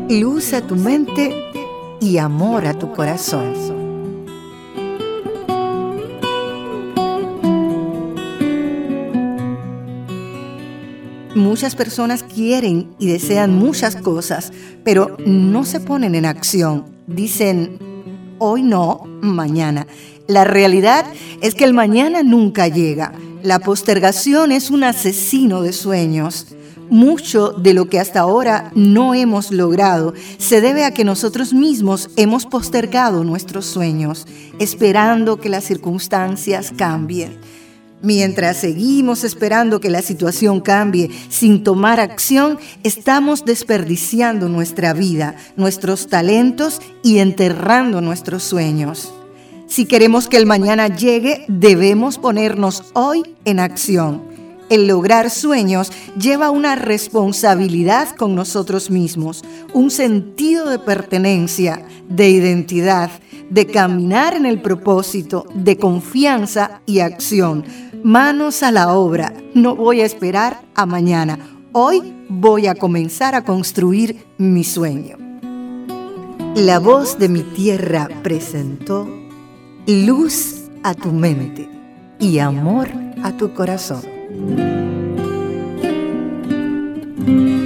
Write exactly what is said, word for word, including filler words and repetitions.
luz a tu mente y amor a tu corazón. Muchas personas quieren y desean muchas cosas, pero no se ponen en acción. Dicen, hoy no, mañana. La realidad es que el mañana nunca llega. La postergación es un asesino de sueños. Mucho de lo que hasta ahora no hemos logrado se debe a que nosotros mismos hemos postergado nuestros sueños, esperando que las circunstancias cambien. Mientras seguimos esperando que la situación cambie sin tomar acción, estamos desperdiciando nuestra vida, nuestros talentos y enterrando nuestros sueños. Si queremos que el mañana llegue, debemos ponernos hoy en acción. El lograr sueños lleva una responsabilidad con nosotros mismos, un sentido de pertenencia, de identidad, de caminar en el propósito, de confianza y acción. Manos a la obra, no voy a esperar a mañana. Hoy voy a comenzar a construir mi sueño. La voz de mi tierra presentó luz a tu mente y amor a tu corazón.